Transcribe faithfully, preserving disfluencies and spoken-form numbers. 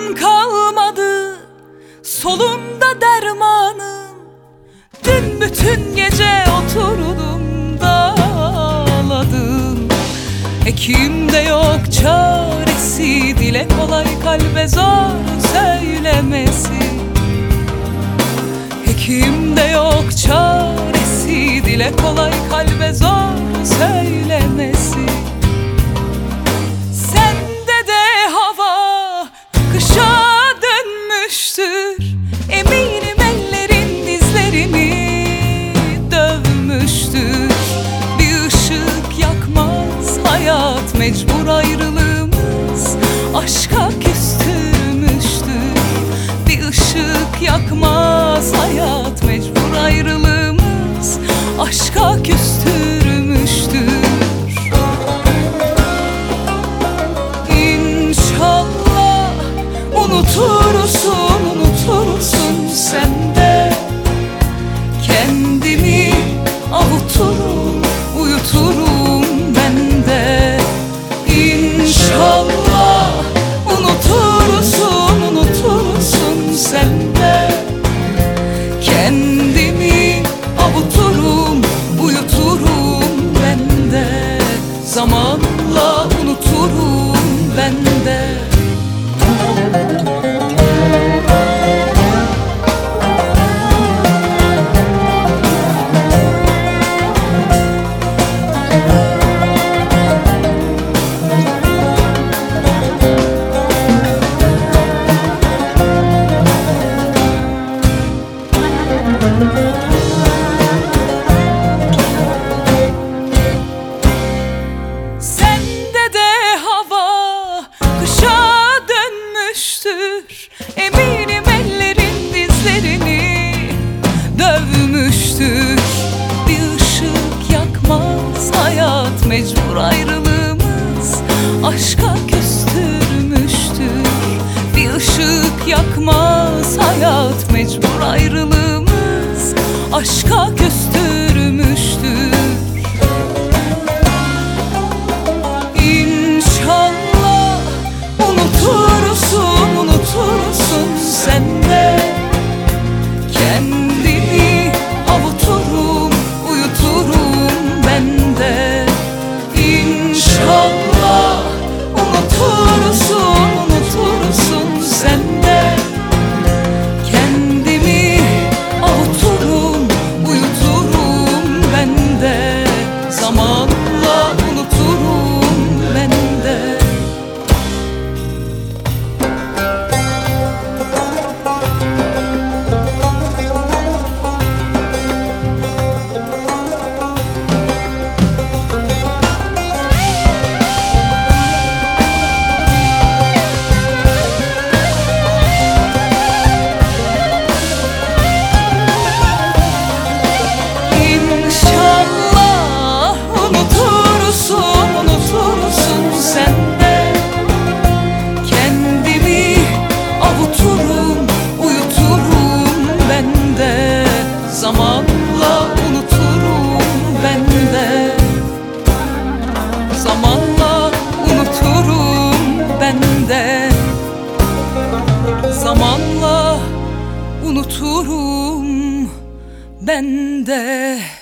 Sağım kalmadı, solumda dermanım. Dün bütün gece oturdum da ağladım. Hekimde yok çaresi, dile kolay kalbe zor söylemesi. Hekimde yok çaresi, dile kolay kalbe zor söylemesi. Sende de hava kışa dönmüştür, eminim ellerin dizlerini dövmüştür. Bir ışık yakmaz hayat, mecbur ayrılığımız aşka küstürmüştür. Bir ışık yakmaz hayat, mecbur ayrılığımız aşka küstürmüştür. İnşallah unutursun, unutursun sen de. Kendimi avuturum, uyuturum ben de. İnşallah unutursun, unutursun sen de. Kendimi avuturum, uyuturum ben de. Zamanla unuturum ben de. Sende de hava kışa dönmüştür, eminim ellerin dizlerini dövmüştür. Bir ışık yakmaz hayat, mecbur ayrılığımız aşka küstürmüştür. Bir ışık yakmaz hayat, mecbur ayrılığımız aşka küstürmüştür. İnşallah unutursun, unutursun sen de. Kendimi avuturum, uyuturum ben de. İnşallah unutursun, unutursun sen de. Kendimi avuturum, uyuturum ben de. Zamanla unuturum ben de. İnşallah unutursun, unutursun sen de. Kendimi avuturum, uyuturum ben de. Zamanla unuturum ben de. Zamanla unuturum ben de. Zamanla unuturum ben de.